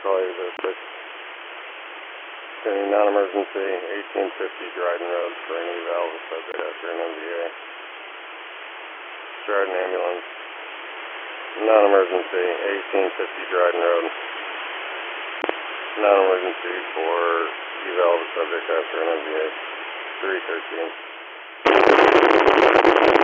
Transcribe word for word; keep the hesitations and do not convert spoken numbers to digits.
call you the six. Any non-emergency, eighteen fifty Dryden Road for an eval of a subject after an M V A. Dryden ambulance. Non-emergency, eighteen fifty Dryden Road. Non-emergency for eval of a subject after an M V A. three thirteen.